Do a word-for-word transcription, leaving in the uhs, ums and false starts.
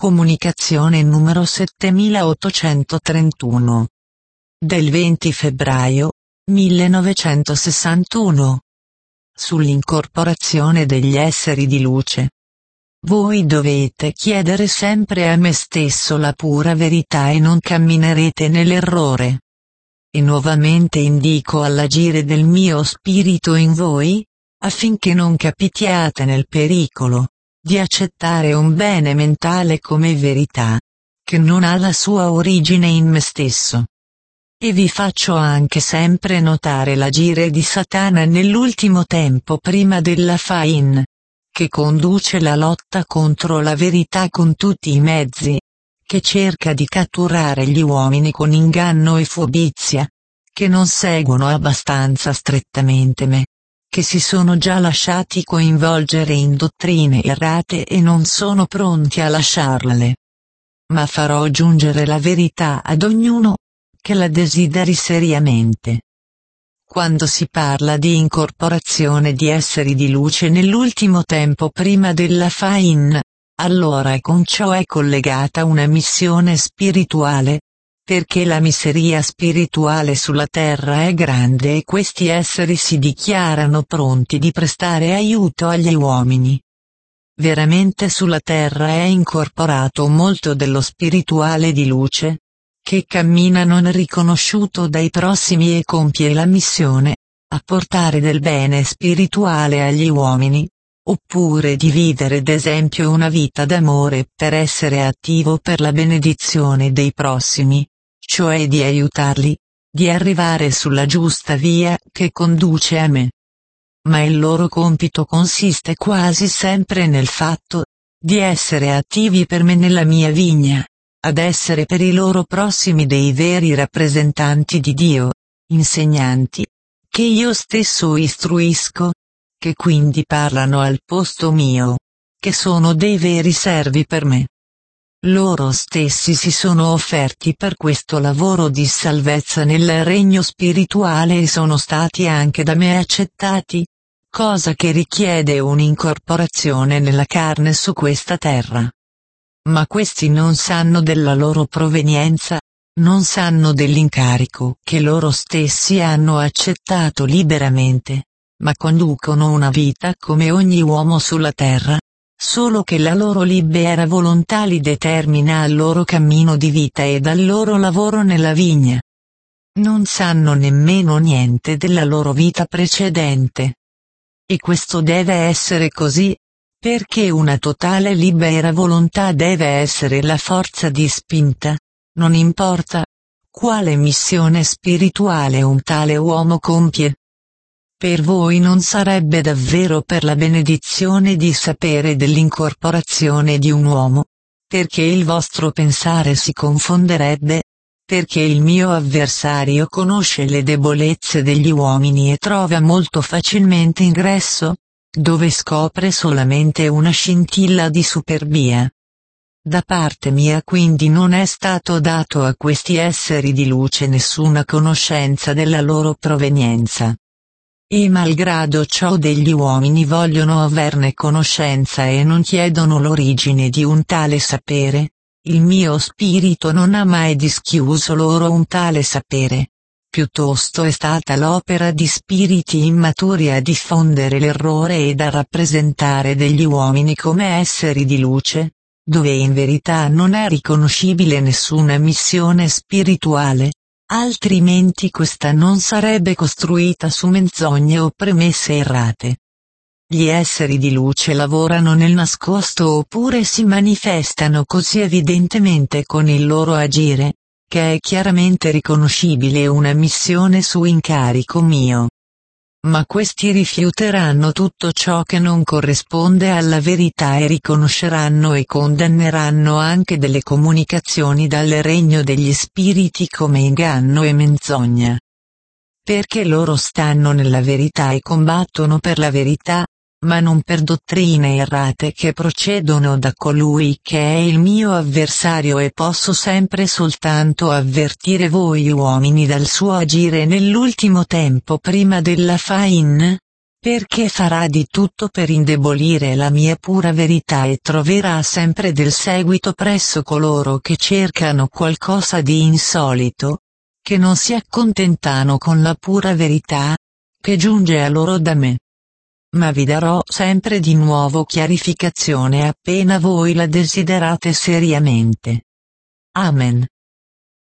Comunicazione numero settemilaottocentotrentuno. Del venti febbraio millenovecentosessantuno. Sull'incorporazione degli esseri di luce. Voi dovete chiedere sempre a me stesso la pura verità e non camminerete nell'errore. E nuovamente indico all'agire del mio spirito in voi, affinché non capitiate nel pericolo di accettare un bene mentale come verità, che non ha la sua origine in me stesso. E vi faccio anche sempre notare l'agire di Satana nell'ultimo tempo prima della Fain, che conduce la lotta contro la verità con tutti i mezzi, che cerca di catturare gli uomini con inganno e furbizia, che non seguono abbastanza strettamente me, che si sono già lasciati coinvolgere in dottrine errate e non sono pronti a lasciarle. Ma farò giungere la verità ad ognuno che la desideri seriamente. Quando si parla di incorporazione di esseri di luce nell'ultimo tempo prima della Fain, allora con ciò è collegata una missione spirituale, perché la miseria spirituale sulla terra è grande e questi esseri si dichiarano pronti di prestare aiuto agli uomini. Veramente sulla terra è incorporato molto dello spirituale di luce, che cammina non riconosciuto dai prossimi e compie la missione, a portare del bene spirituale agli uomini, oppure di vivere d'esempio una vita d'amore per essere attivo per la benedizione dei prossimi, cioè di aiutarli, di arrivare sulla giusta via che conduce a me. Ma il loro compito consiste quasi sempre nel fatto di essere attivi per me nella mia vigna, ad essere per i loro prossimi dei veri rappresentanti di Dio, insegnanti, che io stesso istruisco, che quindi parlano al posto mio, che sono dei veri servi per me. Loro stessi si sono offerti per questo lavoro di salvezza nel regno spirituale e sono stati anche da me accettati, cosa che richiede un'incorporazione nella carne su questa terra. Ma questi non sanno della loro provenienza, non sanno dell'incarico che loro stessi hanno accettato liberamente, ma conducono una vita come ogni uomo sulla terra, solo che la loro libera volontà li determina al loro cammino di vita e dal loro lavoro nella vigna. Non sanno nemmeno niente della loro vita precedente. E questo deve essere così, perché una totale libera volontà deve essere la forza di spinta, non importa quale missione spirituale un tale uomo compie. Per voi non sarebbe davvero per la benedizione di sapere dell'incorporazione di un uomo, perché il vostro pensare si confonderebbe, perché il mio avversario conosce le debolezze degli uomini e trova molto facilmente ingresso, dove scopre solamente una scintilla di superbia. Da parte mia quindi non è stato dato a questi esseri di luce nessuna conoscenza della loro provenienza. E malgrado ciò degli uomini vogliono averne conoscenza e non chiedono l'origine di un tale sapere, il mio spirito non ha mai dischiuso loro un tale sapere. Piuttosto è stata l'opera di spiriti immaturi a diffondere l'errore ed a rappresentare degli uomini come esseri di luce, dove in verità non è riconoscibile nessuna missione spirituale. Altrimenti questa non sarebbe costruita su menzogne o premesse errate. Gli esseri di luce lavorano nel nascosto oppure si manifestano così evidentemente con il loro agire, che è chiaramente riconoscibile una missione su incarico mio. Ma questi rifiuteranno tutto ciò che non corrisponde alla verità e riconosceranno e condanneranno anche delle comunicazioni dal regno degli spiriti come inganno e menzogna. Perché loro stanno nella verità e combattono per la verità, ma non per dottrine errate che procedono da colui che è il mio avversario e posso sempre soltanto avvertire voi uomini dal suo agire nell'ultimo tempo prima della Fain, perché farà di tutto per indebolire la mia pura verità e troverà sempre del seguito presso coloro che cercano qualcosa di insolito, che non si accontentano con la pura verità, che giunge a loro da me. Ma vi darò sempre di nuovo chiarificazione appena voi la desiderate seriamente. Amen.